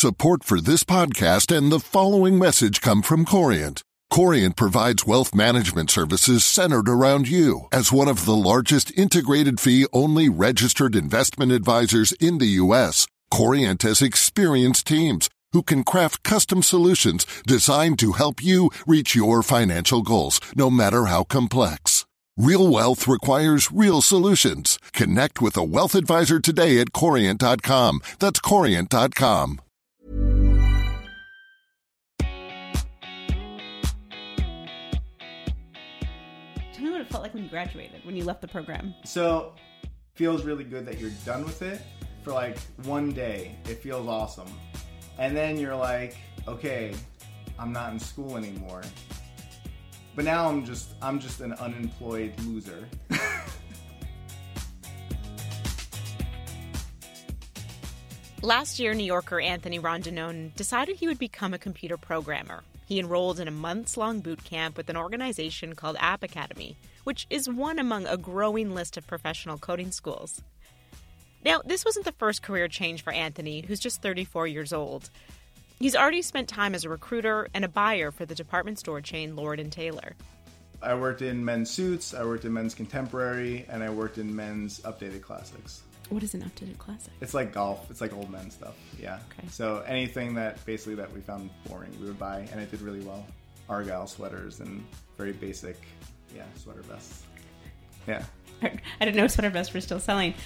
Support for this podcast and the following message come from Corient. Corient provides wealth management services centered around you. As one of the largest integrated fee-only registered investment advisors in the U.S., Corient has experienced teams who can craft custom solutions designed to help you reach your financial goals, no matter how complex. Real wealth requires real solutions. Connect with a wealth advisor today at Corient.com. That's Corient.com. Tell me what it felt like when you graduated, when you left the program. So, it feels really good that you're done with it for like one day. It feels awesome. And then you're like, okay, I'm not in school anymore. But now I'm just an unemployed loser. Last year, New Yorker Anthony Rondinone decided he would become a computer programmer. He enrolled in a months-long boot camp with an organization called App Academy, which is one among a growing list of professional coding schools. Now, this wasn't the first career change for Anthony, who's just 34 years old. He's already spent time as a recruiter and a buyer for the department store chain Lord & Taylor. I worked in men's suits, I worked in men's contemporary, and I worked in men's updated classics. What is an updated classic? It's like golf. It's like old men stuff. Yeah. Okay. So anything that we found boring, we would buy, and it did really well. Argyle sweaters and very basic, sweater vests. Yeah. I didn't know sweater vests were still selling.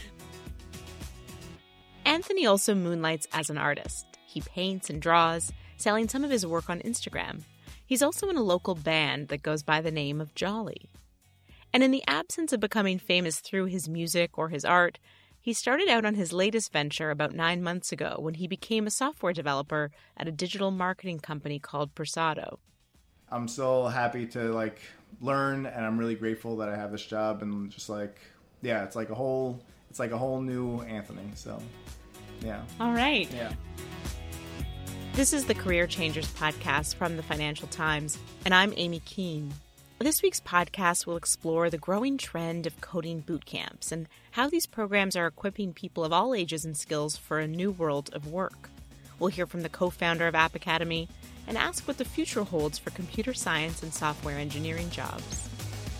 Anthony also moonlights as an artist. He paints and draws, selling some of his work on Instagram. He's also in a local band that goes by the name of Jolly. And in the absence of becoming famous through his music or his art, he started out on his latest venture about 9 months ago when he became a software developer at a digital marketing company called Persado. I'm still happy to learn, and I'm really grateful that I have this job, and just it's like a whole new Anthony. So, yeah. All right. Yeah. This is the Career Changers podcast from the Financial Times, and I'm Amy Keene. This week's podcast will explore the growing trend of coding boot camps and how these programs are equipping people of all ages and skills for a new world of work. We'll hear from the co-founder of App Academy and ask what the future holds for computer science and software engineering jobs.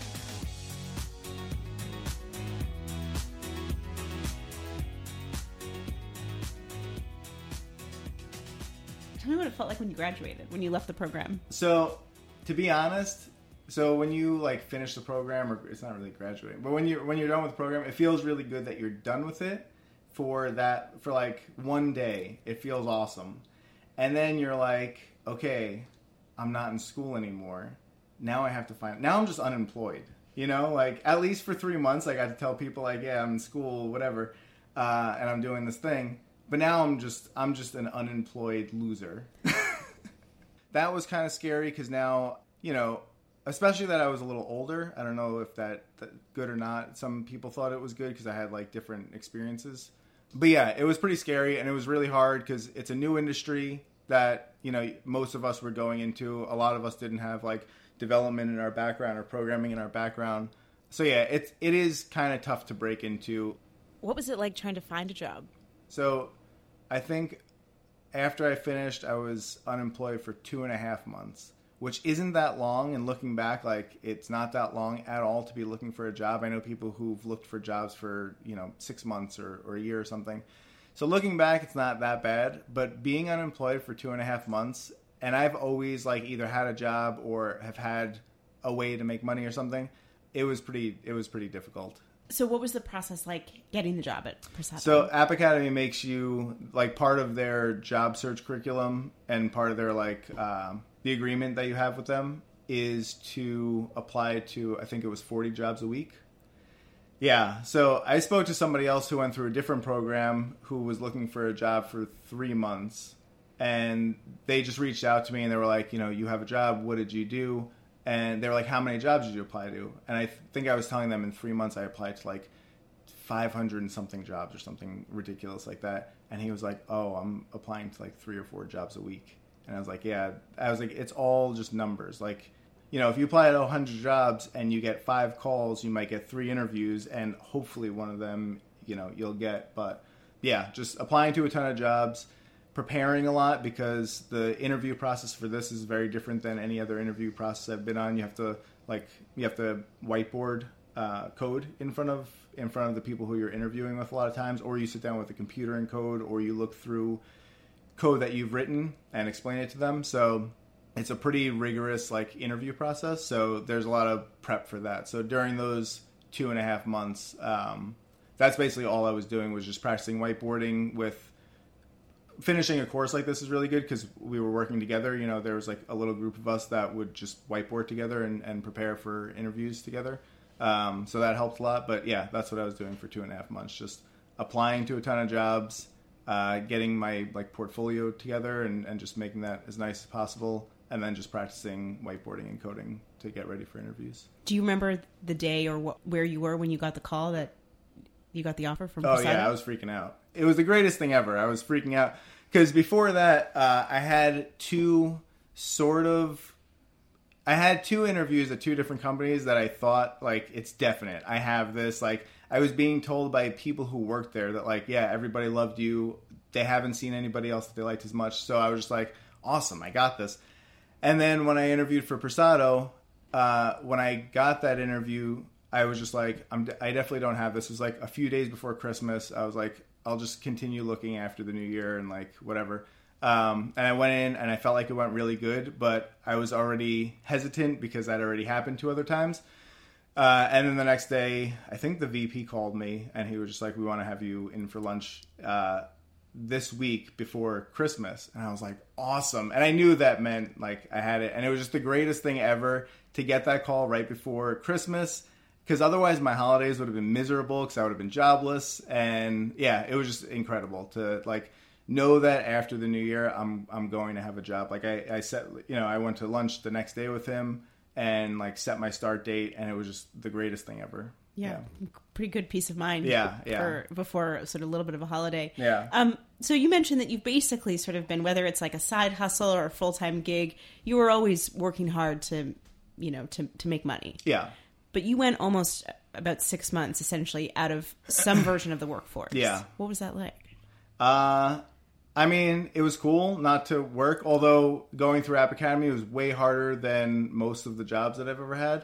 Tell me what it felt like when you graduated, when you left the program. So, to be honest, when you finish the program, or it's not really graduating, but when you're done with the program, it feels really good that you're done with it for one day. It feels awesome. And then you're like, okay, I'm not in school anymore. Now I'm just unemployed. At least for 3 months, I got to tell people yeah, I'm in school, whatever, and I'm doing this thing. But now I'm just an unemployed loser. That was kind of scary because now, especially that I was a little older. I don't know if that good or not. Some people thought it was good because I had different experiences. But yeah, it was pretty scary, and it was really hard because it's a new industry that, most of us were going into. A lot of us didn't have development in our background or programming in our background. So yeah, it is kind of tough to break into. What was it like trying to find a job? So I think after I finished, I was unemployed for 2.5 months, which isn't that long. And looking back, it's not that long at all to be looking for a job. I know people who've looked for jobs for, 6 months or a year or something. So looking back, it's not that bad. But being unemployed for 2.5 months, and I've always either had a job or have had a way to make money or something, it was pretty difficult. So what was the process like getting the job at Persado? So App Academy makes you, part of their job search curriculum and part of their, the agreement that you have with them is to apply to, I think it was 40 jobs a week. Yeah, so I spoke to somebody else who went through a different program who was looking for a job for 3 months. And they just reached out to me and they were like, you have a job, what did you do? And they were like, how many jobs did you apply to? And I think I was telling them in 3 months I applied to 500 and something jobs or something ridiculous like that. And he was like, oh, I'm applying to 3 or 4 jobs a week. And I was like, yeah. I was like, it's all just numbers. If you apply to 100 jobs and you get 5 calls, you might get 3 interviews, and hopefully one of them, you'll get. But yeah, just applying to a ton of jobs. preparing a lot because the interview process for this is very different than any other interview process I've been on. You have to whiteboard code in front of the people who you're interviewing with a lot of times, or you sit down with a computer and code, or you look through code that you've written and explain it to them. So it's a pretty rigorous interview process. So there's a lot of prep for that. So during those 2.5 months, that's basically all I was doing, was just practicing whiteboarding. With finishing a course like this is really good because we were working together. There was a little group of us that would just whiteboard together and prepare for interviews together. So that helped a lot. But yeah, that's what I was doing for 2.5 months, just applying to a ton of jobs, getting my portfolio together and just making that as nice as possible, and then just practicing whiteboarding and coding to get ready for interviews. Do you remember the day or where you were when you got the call that you got the offer from Oh, Poseidon? yeah, I was freaking out. It was the greatest thing ever. I was freaking out because before that, I had two interviews at two different companies that I thought, it's definite. I have this, I was being told by people who worked there that, yeah, everybody loved you. They haven't seen anybody else that they liked as much. So I was just awesome, I got this. And then when I interviewed for Persado, when I got that interview, I was just I definitely don't have this. It was a few days before Christmas. I was I'll just continue looking after the new year and whatever. And I went in and I felt like it went really good, but I was already hesitant because that already happened 2 other times. And then the next day, I think the VP called me and he was just we want to have you in for lunch this week before Christmas. And I was awesome. And I knew that meant I had it. And it was just the greatest thing ever to get that call right before Christmas, because otherwise my holidays would have been miserable because I would have been jobless. And yeah, it was just incredible to know that after the new year, I'm going to have a job. I set, I went to lunch the next day with him and set my start date, and it was just the greatest thing ever. Yeah. Pretty good peace of mind. Yeah. Before sort of a little bit of a holiday. Yeah. So you mentioned that you've basically sort of been, whether it's a side hustle or a full-time gig, you were always working hard to make money. Yeah. But you went almost about 6 months essentially out of some version of the workforce. Yeah. What was that like? I mean, it was cool not to work, although going through App Academy was way harder than most of the jobs that I've ever had.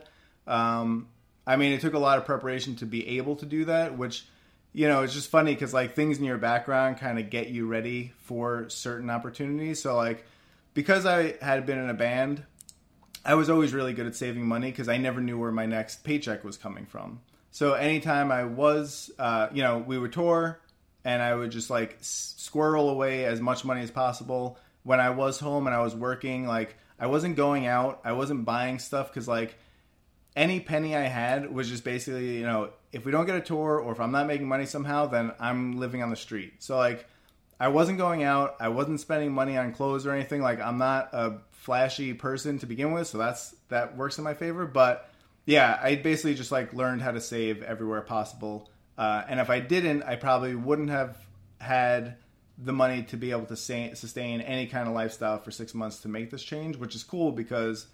I mean, it took a lot of preparation to be able to do that, which, it's just funny because things in your background kind of get you ready for certain opportunities. So because I had been in a band, I was always really good at saving money because I never knew where my next paycheck was coming from. So anytime I was, we would tour and I would just squirrel away as much money as possible. When I was home and I was working, I wasn't going out, I wasn't buying stuff because any penny I had was just basically, if we don't get a tour or if I'm not making money somehow, then I'm living on the street. So I wasn't going out, I wasn't spending money on clothes or anything. I'm not a flashy person to begin with, so that works in my favor. But yeah, I basically just learned how to save everywhere possible. And if I didn't, I probably wouldn't have had the money to be able to sustain any kind of lifestyle for 6 months to make this change, which is cool because,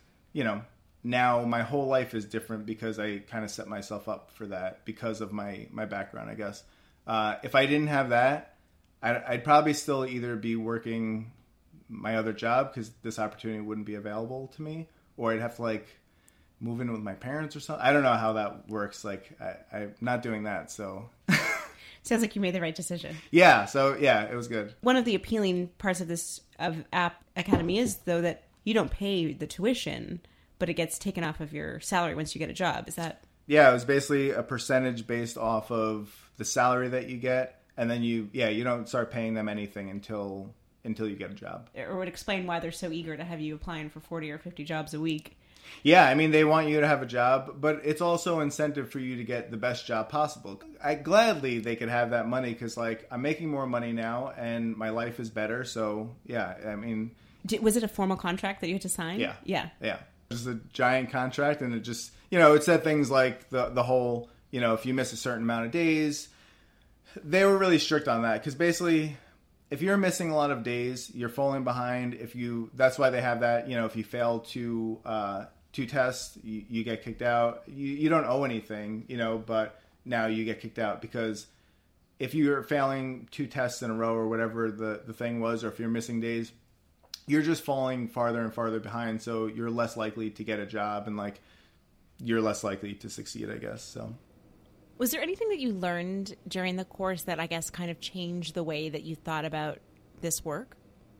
now my whole life is different because I kind of set myself up for that because of my background, I guess. If I didn't have that, I'd probably still either be working my other job because this opportunity wouldn't be available to me, or I'd have to move in with my parents or something. I don't know how that works. I'm not doing that, so... Sounds like you made the right decision. Yeah, so yeah, it was good. One of the appealing parts of App Academy is, though, that you don't pay the tuition, but it gets taken off of your salary once you get a job. Is that... Yeah, it was basically a percentage based off of the salary that you get, and then you don't start paying them anything until you get a job. Or would explain why they're so eager to have you applying for 40 or 50 jobs a week. Yeah, I mean, they want you to have a job, but it's also incentive for you to get the best job possible. Gladly they could have that money because, I'm making more money now and my life is better. So, yeah, I mean... Was it a formal contract that you had to sign? Yeah. Yeah. Yeah. It was a giant contract, and it just, it said things like the whole, if you miss a certain amount of days, they were really strict on that because basically... If you're missing a lot of days, you're falling behind. That's why they have that. If you fail two tests, you get kicked out. You don't owe anything, but now you get kicked out because if you're failing 2 tests in a row or whatever the thing was, or if you're missing days, you're just falling farther and farther behind. So you're less likely to get a job, and like you're less likely to succeed, I guess. So was there anything that you learned during the course that I guess kind of changed the way that you thought about this work?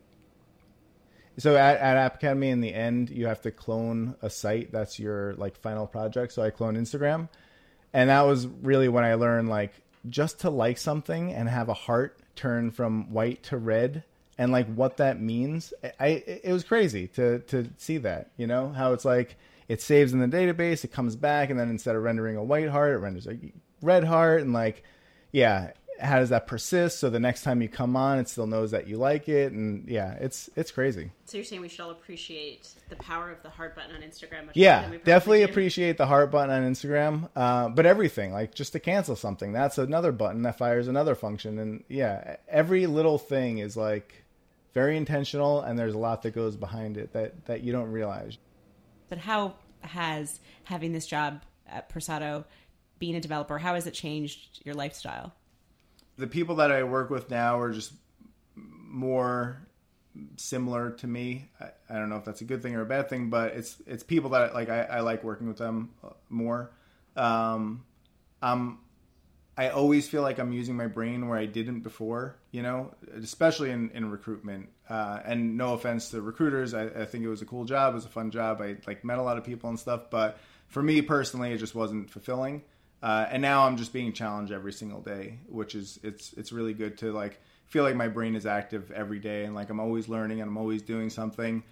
So at App Academy, in the end, you have to clone a site. That's your like final project. So I cloned Instagram, and that was really when I learned like just to like something and have a heart turn from white to red, and like what that means. It was crazy to see that, you know, how it's like it saves in the database, it comes back, and then instead of rendering a white heart, it renders a red heart, and like, yeah. How does that persist? So the next time you come on, it still knows that you like it. And yeah, it's crazy. So you're saying we should all appreciate the power of the heart button on Instagram? Yeah, definitely appreciate the heart button on Instagram. But everything, like just to cancel something, that's another button that fires another function. And yeah, every little thing is like very intentional, and there's a lot that goes behind it that you don't realize. But how has having this job at Persado, being a developer, how has it changed your lifestyle? The people that I work with now are just more similar to me. I don't know if that's a good thing or a bad thing, but it's people that like I like working with them more. I always feel like I'm using my brain where I didn't before, you know, especially in recruitment. And no offense to recruiters, I think it was a cool job. It was a fun job. I like met a lot of people and stuff, but for me personally, it just wasn't fulfilling. And now I'm just being challenged every single day, which is, it's really good to like feel like my brain is active every day, and like I'm always learning and I'm always doing something.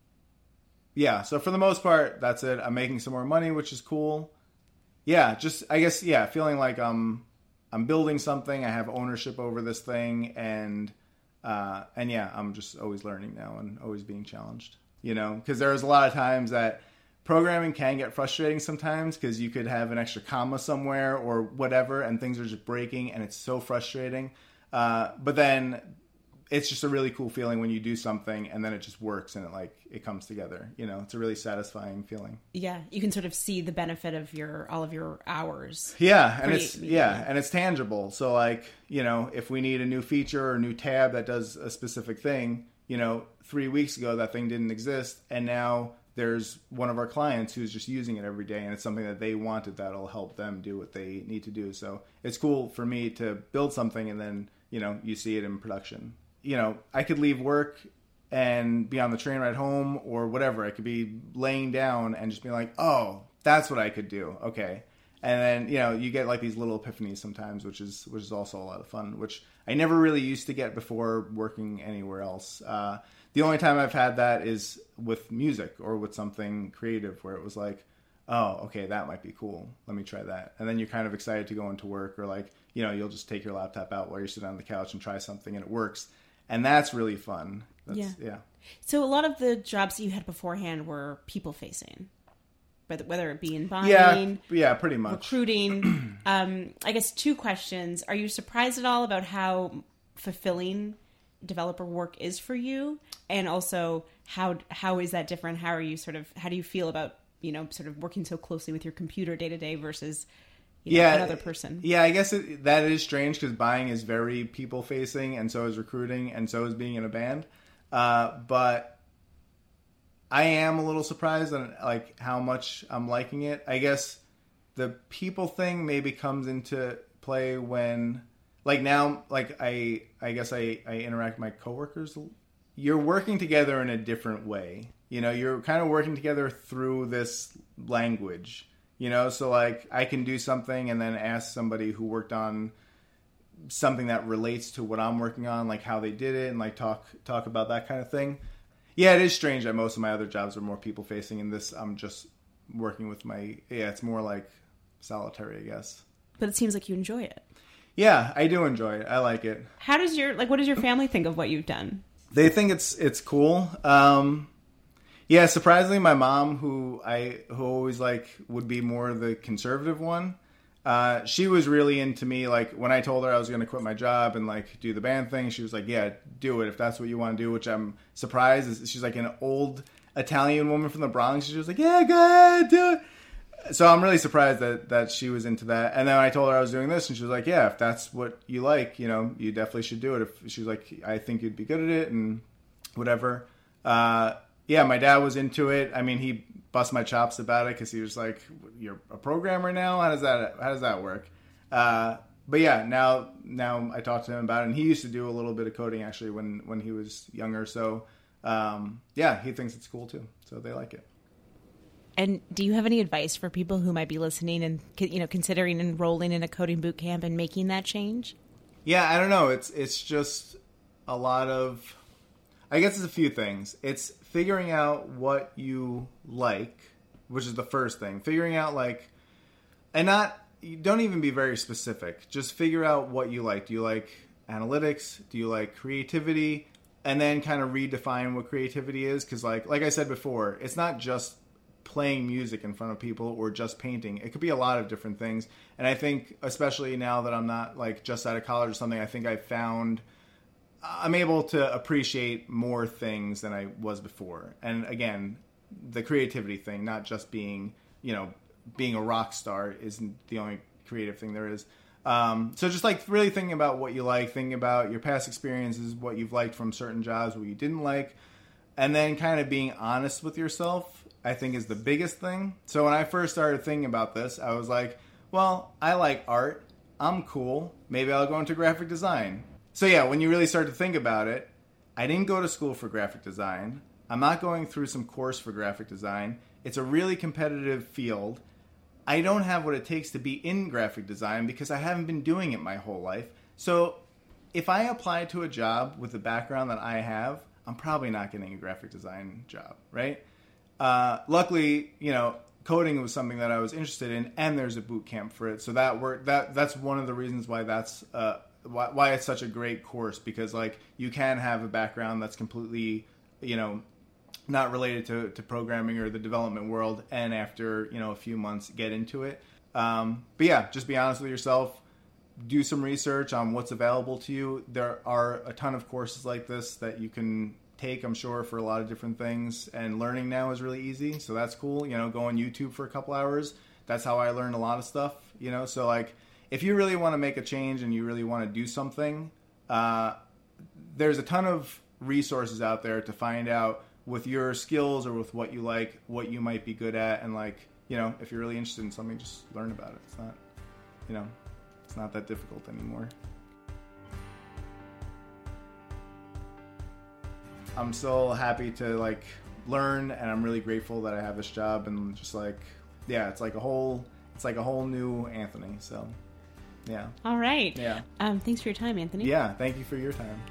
Yeah. So for the most part, that's it. I'm making some more money, which is cool. Yeah. Just, I guess, yeah. Feeling like I'm building something. I have ownership over this thing, and yeah, I'm just always learning now and always being challenged, you know, cause there's a lot of times that programming can get frustrating sometimes because you could have an extra comma somewhere or whatever, and things are just breaking, and it's so frustrating. But then it's just a really cool feeling when you do something and then it just works and it comes together. You know, it's a really satisfying feeling. Yeah, you can sort of see the benefit of all of your hours. Yeah, and it's tangible. So like, you know, if we need a new feature or a new tab that does a specific thing, you know, 3 weeks ago that thing didn't exist, and now there's one of our clients who's just using it every day, and it's something that they wanted that'll help them do what they need to do. So it's cool for me to build something and then, you know, you see it in production. You know, I could leave work and be on the train ride home or whatever. I could be laying down and just be like, oh, that's what I could do. Okay. And then, you know, you get like these little epiphanies sometimes, which is also a lot of fun, which I never really used to get before working anywhere else. The only time I've had that is with music or with something creative where it was like, oh, okay, that might be cool. Let me try that. And then you're kind of excited to go into work, or like, you know, you'll just take your laptop out while you're sitting on the couch and try something and it works. And that's really fun. Yeah. So a lot of the jobs that you had beforehand were people facing, whether it be in buying, yeah, pretty much recruiting. I guess 2 questions. Are you surprised at all about how fulfilling developer work is for you? And also how is that different? How do you feel about, you know, sort of working so closely with your computer day to day versus, you know, another person? Yeah, I guess that is strange because buying is very people facing, and so is recruiting, and so is being in a band. But I am a little surprised at like how much I'm liking it. I guess the people thing maybe comes into play when, like now, like I guess I interact with my coworkers. You're working together in a different way. You know, you're kind of working together through this language, you know? So like I can do something and then ask somebody who worked on something that relates to what I'm working on, like how they did it, and like talk about that kind of thing. Yeah, it is strange that most of my other jobs are more people facing, and this I'm just working with it's more like solitary, I guess. But it seems like you enjoy it. Yeah, I do enjoy it. I like it. How does what does your family think of what you've done? They think it's cool. Yeah, surprisingly, my mom, who always like would be more the conservative one, she was really into me. Like when I told her I was going to quit my job and like do the band thing, she was like, "Yeah, do it if that's what you want to do." Which I'm surprised. She's like an old Italian woman from the Bronx. She was like, "Yeah, go ahead, do it." So I'm really surprised that she was into that. And then I told her I was doing this, and she was like, yeah, if that's what you like, you know, you definitely should do it. If she was like, I think you'd be good at it and whatever. Yeah, my dad was into it. I mean, he bust my chops about it because he was like, you're a programmer now? How does that work? But yeah, now I talked to him about it, and he used to do a little bit of coding actually when he was younger. So yeah, he thinks it's cool too. So they like it. And do you have any advice for people who might be listening and, you know, considering enrolling in a coding boot camp and making that change? Yeah, I don't know. It's just a lot of, I guess it's a few things. It's figuring out what you like, which is the first thing. Figuring out you don't even be very specific. Just figure out what you like. Do you like analytics? Do you like creativity? And then kind of redefine what creativity is. Because like I said before, it's not just playing music in front of people or just painting. It could be a lot of different things. And I think, especially now that I'm not like just out of college or something, I think I'm able to appreciate more things than I was before. And again, the creativity thing, not just being a rock star isn't the only creative thing there is. So just like really thinking about what you like, thinking about your past experiences, what you've liked from certain jobs, what you didn't like, and then kind of being honest with yourself, I think is the biggest thing. So when I first started thinking about this, I was like, well, I like art. I'm cool. Maybe I'll go into graphic design. So yeah, when you really start to think about it, I didn't go to school for graphic design. I'm not going through some course for graphic design. It's a really competitive field. I don't have what it takes to be in graphic design because I haven't been doing it my whole life. So if I apply to a job with the background that I have, I'm probably not getting a graphic design job, right? Luckily, coding was something that I was interested in, and there's a boot camp for it. So that worked. That's one of the reasons why why it's such a great course, because like you can have a background that's completely, not related to programming or the development world, and after, a few months get into it. But yeah, just be honest with yourself. Do some research on what's available to you. There are a ton of courses like this that you can take, I'm sure, for a lot of different things. And learning now is really easy, so that's cool. Go on YouTube for a couple hours. That's how I learned a lot of stuff. So like, if you really want to make a change and you really want to do something, there's a ton of resources out there to find out with your skills or with what you like, what you might be good at, and like, if you're really interested in something, just learn about it. It's not, it's not that difficult anymore. I'm still happy to like learn, and I'm really grateful that I have this job, and just like, yeah, it's like a whole new Anthony. So, yeah. All right. Yeah. Thanks for your time, Anthony. Yeah. Thank you for your time.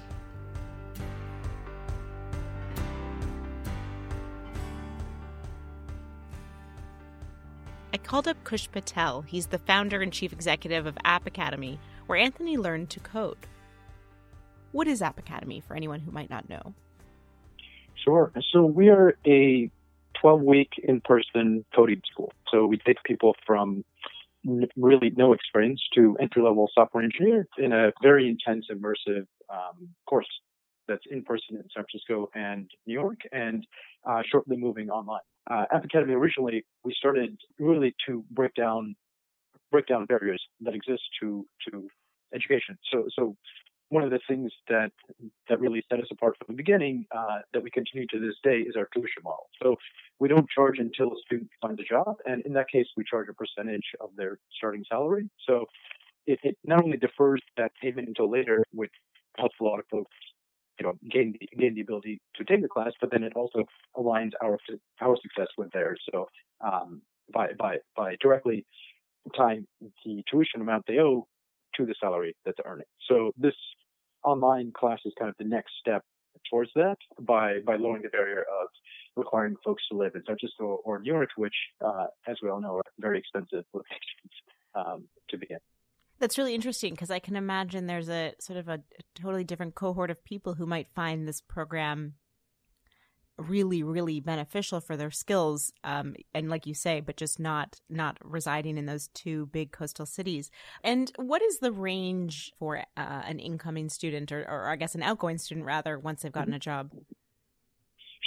I called up Kush Patel. He's the founder and chief executive of App Academy, where Anthony learned to code. What is App Academy for anyone who might not know? Sure. So we are a 12-week in-person coding school. So we take people from really no experience to entry-level software engineer in a very intense, immersive course that's in person in San Francisco and New York, and shortly moving online. App Academy, originally, we started really to break down barriers that exist to education. So one of the things that really set us apart from the beginning, that we continue to this day, is our tuition model. So we don't charge until a student finds a job, and in that case, we charge a percentage of their starting salary. So it not only defers that payment until later, which helps a lot of folks, gain the ability to take the class, but then it also aligns our success with theirs. So by directly tying the tuition amount they owe to the salary that they're earning. So this online class is kind of the next step towards that by lowering the barrier of requiring folks to live in San Francisco or New York, which, as we all know, are very expensive locations to begin. That's really interesting, because I can imagine there's a sort of a totally different cohort of people who might find this program really, really beneficial for their skills. And like you say, but just not residing in those two big coastal cities. And what is the range for an incoming student or I guess an outgoing student rather, once they've gotten a job?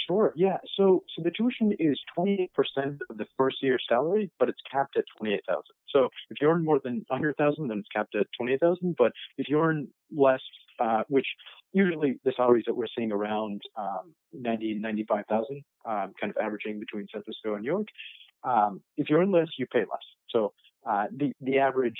Sure. Yeah. So the tuition is 28% of the first year's salary, but it's capped at 28,000. So if you earn more than 100,000, then it's capped at 28,000. But if you earn less, which usually the salaries that we're seeing around 95,000, kind of averaging between San Francisco and New York. If you earn less, you pay less. So the average,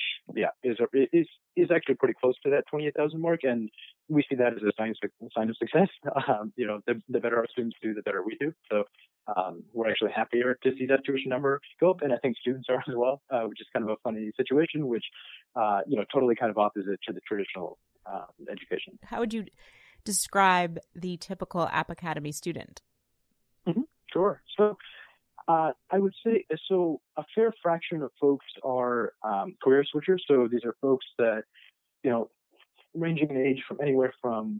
is actually pretty close to that 28,000 mark, and we see that as a sign of success. The better our students do, the better we do. So we're actually happier to see that tuition number go up, and I think students are as well, which is kind of a funny situation, which totally kind of opposite to the traditional education. How would you describe the typical App Academy student? Mm-hmm. Sure. So I would say, so a fair fraction of folks are career switchers. So these are folks that, ranging in age from anywhere from,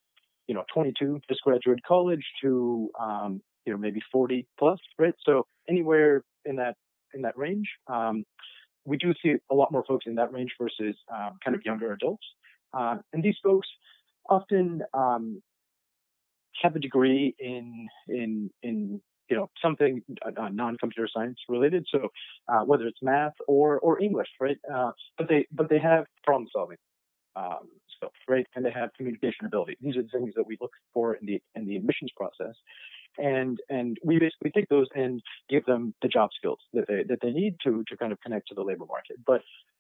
22, just graduated college, to, maybe 40 plus, right? So anywhere in that range. We do see a lot more folks in that range versus kind of younger adults. And these folks often have a degree in something non-computer science related. So whether it's math or English, right? But they have problem solving skills, right? And they have communication ability. These are the things that we look for in the admissions process. And we basically take those and give them the job skills that they need to kind of connect to the labor market. But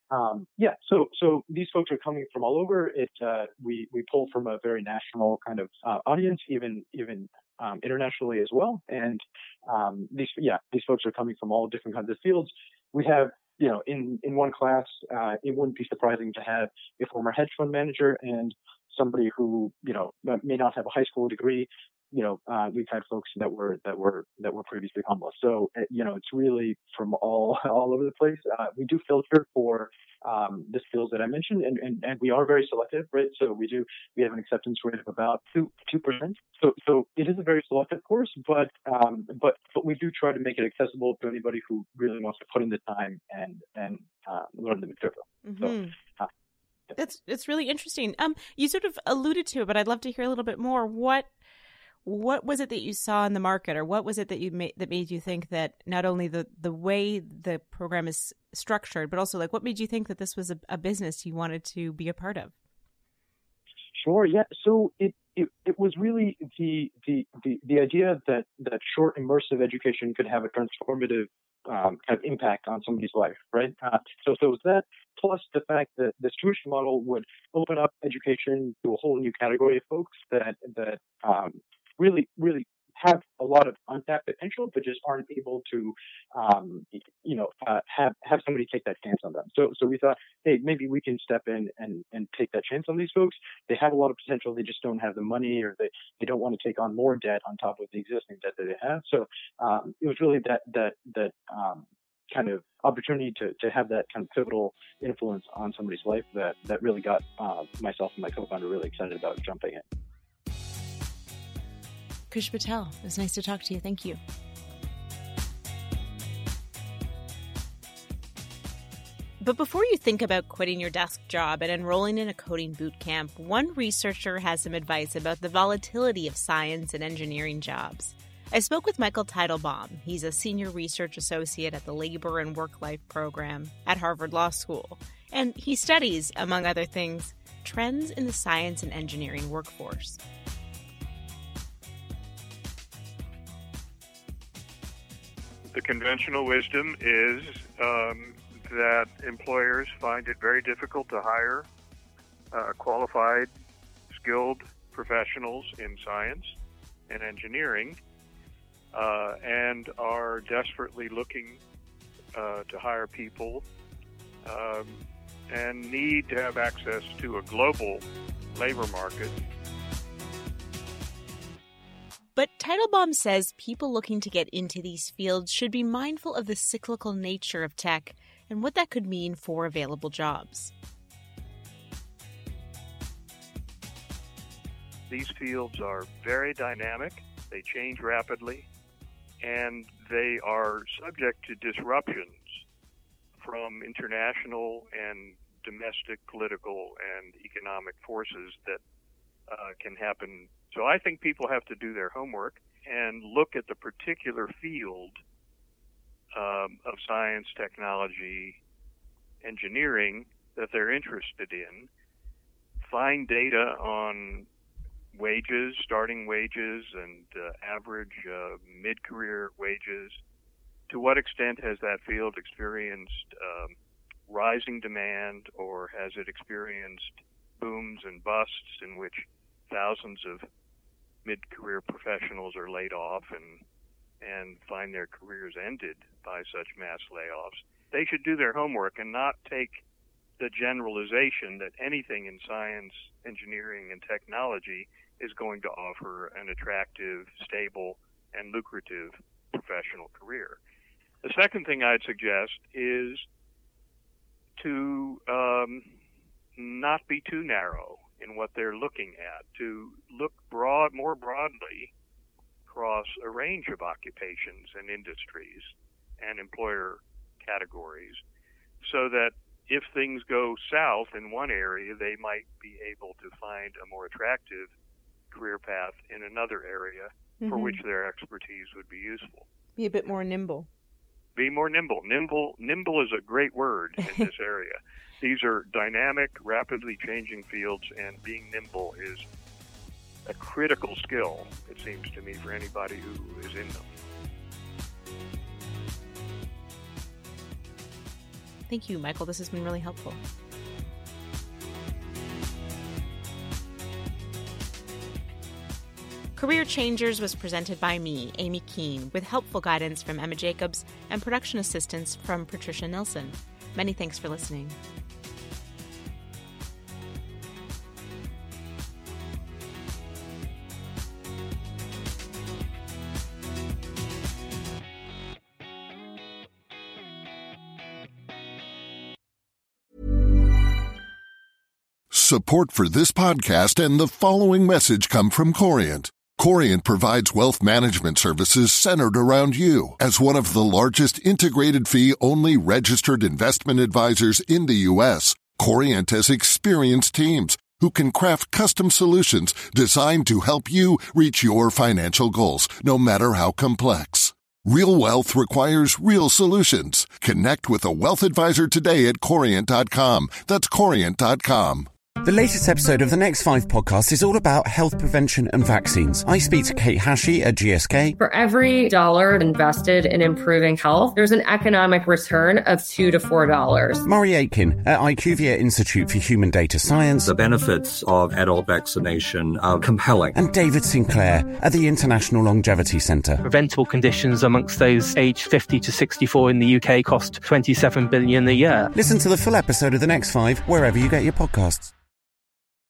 so these folks are coming from all over. We pull from a very national kind of audience, even internationally as well. And these folks are coming from all different kinds of fields. We have, in one class, it wouldn't be surprising to have a former hedge fund manager and somebody who, may not have a high school degree. We've had folks that were previously homeless. So, it's really from all over the place. We do filter for the skills that I mentioned, and we are very selective, right? So we have an acceptance rate of about 2%. So it is a very selective course, but we do try to make it accessible to anybody who really wants to put in the time and learn the material. Mm-hmm. So, it's really interesting. You sort of alluded to it, but I'd love to hear a little bit more. What was it that you saw in the market, or what was it that that made you think that not only the way the program is structured, but also what made you think that this was a business you wanted to be a part of? Sure. Yeah. So it was really the idea that short immersive education could have a transformative kind of impact on somebody's life, right? So it was that, plus the fact that this tuition model would open up education to a whole new category of folks that really have a lot of untapped potential, but just aren't able to, have somebody take that chance on them. So we thought, hey, maybe we can step in and take that chance on these folks. They have a lot of potential. They just don't have the money, or they don't want to take on more debt on top of the existing debt that they have. So it was really that kind of opportunity to have that kind of pivotal influence on somebody's life that really got myself and my co-founder really excited about jumping in. Krish Patel, it was nice to talk to you. Thank you. But before you think about quitting your desk job and enrolling in a coding boot camp, one researcher has some advice about the volatility of science and engineering jobs. I spoke with Michael Teitelbaum. He's a senior research associate at the Labor and Work-Life program at Harvard Law School. And he studies, among other things, trends in the science and engineering workforce. The conventional wisdom is that employers find it very difficult to hire qualified, skilled professionals in science and engineering, and are desperately looking to hire people and need to have access to a global labor market. But Teitelbaum says people looking to get into these fields should be mindful of the cyclical nature of tech and what that could mean for available jobs. These fields are very dynamic, they change rapidly, and they are subject to disruptions from international and domestic political and economic forces that can happen So I think people have to do their homework and look at the particular field of science, technology, engineering that they're interested in, find data on wages, starting wages, and average mid-career wages. To what extent has that field experienced rising demand, or has it experienced booms and busts in which thousands of mid-career professionals are laid off and find their careers ended by such mass layoffs? They should do their homework and not take the generalization that anything in science, engineering, and technology is going to offer an attractive, stable, and lucrative professional career. The second thing I'd suggest is to not be too narrow in what they're looking at, to look more broadly across a range of occupations and industries and employer categories, so that if things go south in one area, they might be able to find a more attractive career path in another area for which their expertise would be useful. Be a bit more nimble. Be more nimble. Nimble is a great word in this area. These are dynamic, rapidly changing fields, and being nimble is a critical skill, it seems to me, for anybody who is in them. Thank you, Michael. This has been really helpful. Career Changers was presented by me, Amy Keene, with helpful guidance from Emma Jacobs and production assistance from Patricia Nilsson. Many thanks for listening. Support for this podcast and the following message come from Corient. Corient provides wealth management services centered around you. As one of the largest integrated fee-only registered investment advisors in the U.S., Corient has experienced teams who can craft custom solutions designed to help you reach your financial goals, no matter how complex. Real wealth requires real solutions. Connect with a wealth advisor today at Corient.com. That's Corient.com. The latest episode of the Next 5 podcast is all about health prevention and vaccines. I speak to Kate Hashey at GSK. For every dollar invested in improving health, there's an economic return of $2 to $4. Murray Aitken at IQVIA Institute for Human Data Science. The benefits of adult vaccination are compelling. And David Sinclair at the International Longevity Centre. Preventable conditions amongst those aged 50 to 64 in the UK cost $27 billion a year. Listen to the full episode of the Next 5 wherever you get your podcasts.